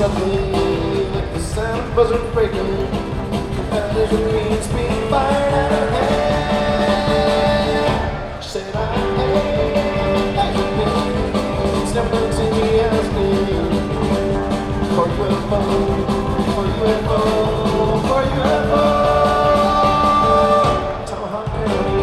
suddenly, like the sound of buzzer breaking, and there's a green speed fired at her head. She said, I hate that you it's never gonna see me as good. For UFO, for UFO, for UFO. Tomahawk County.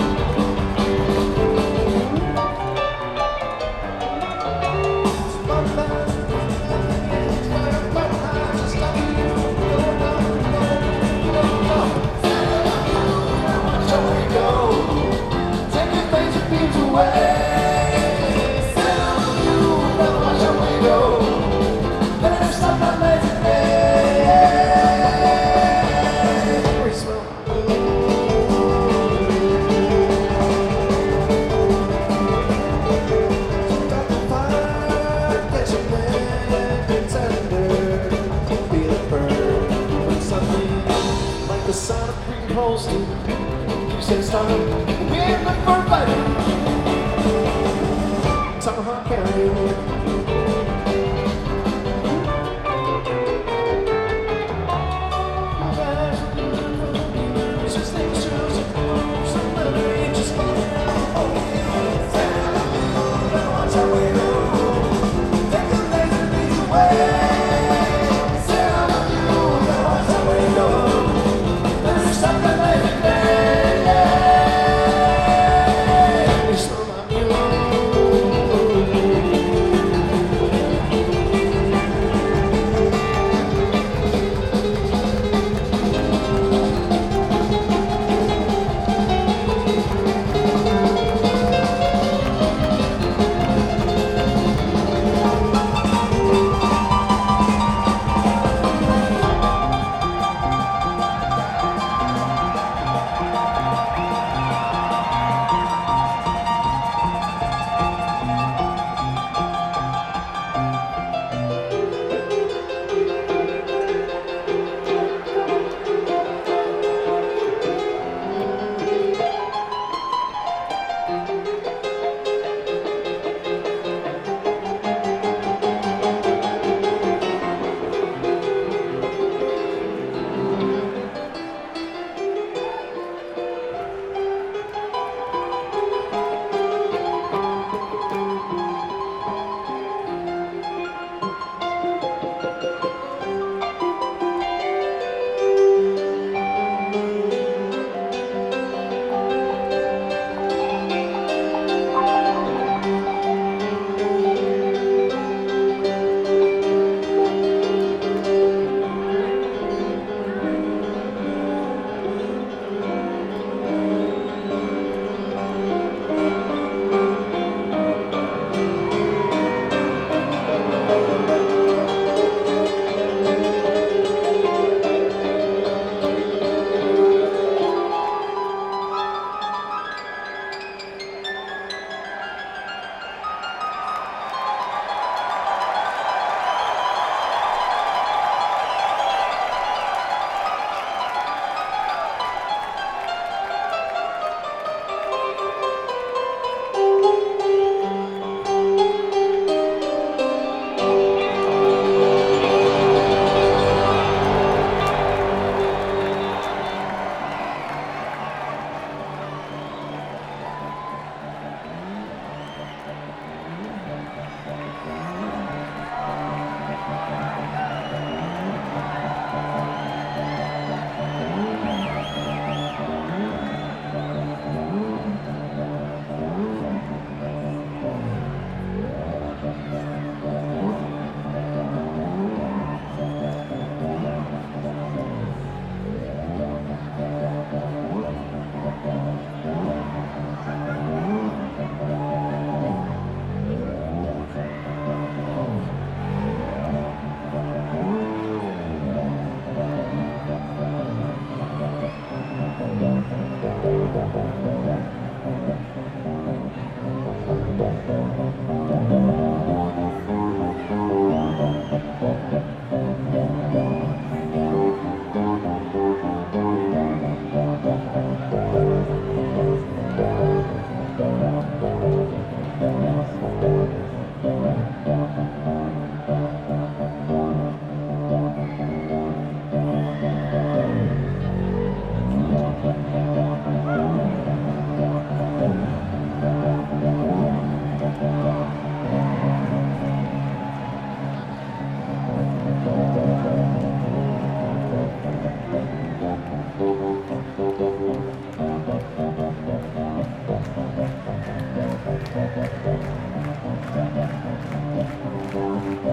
The sound of creaking holes to you say it's time. We're looking for a fighter. Tomahawk County.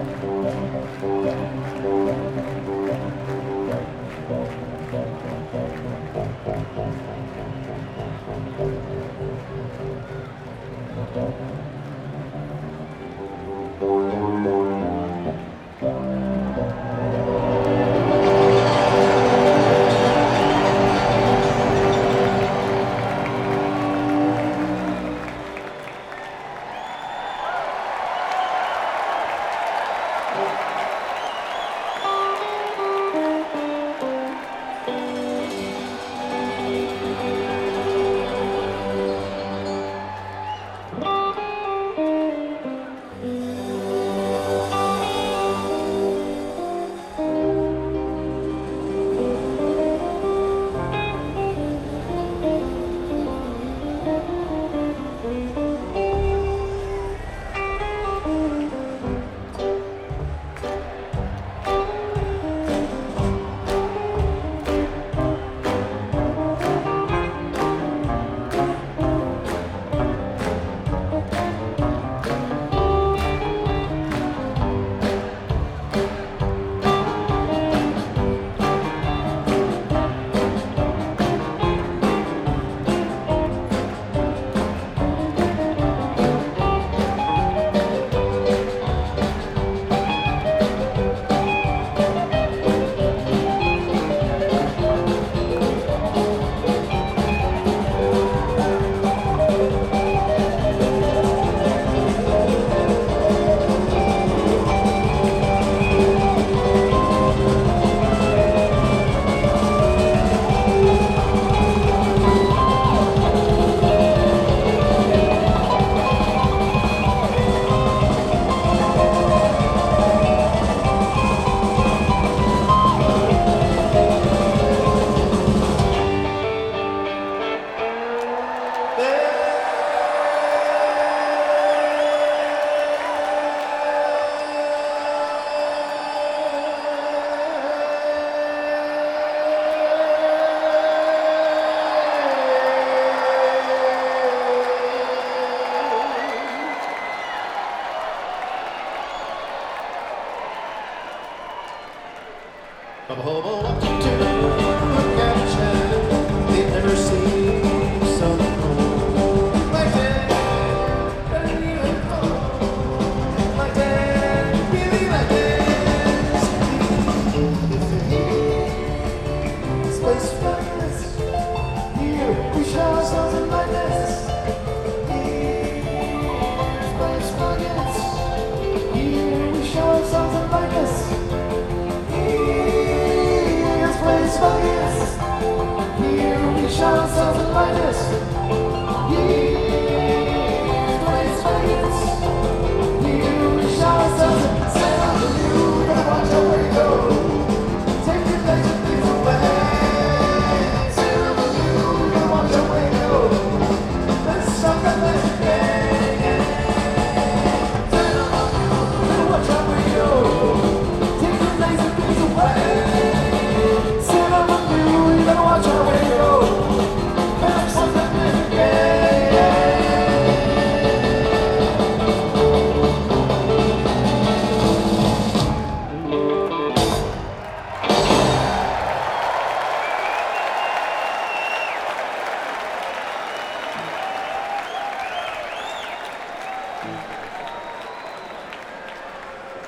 A hobo walking to look at a child they've never seen so cold. Like that, better than you had thought. Like that, really like that. This place is fabulous. Here we show ourselves in lightness. This place is fabulous. Here we show ourselves in lightness. Here we show ourselves in lightness.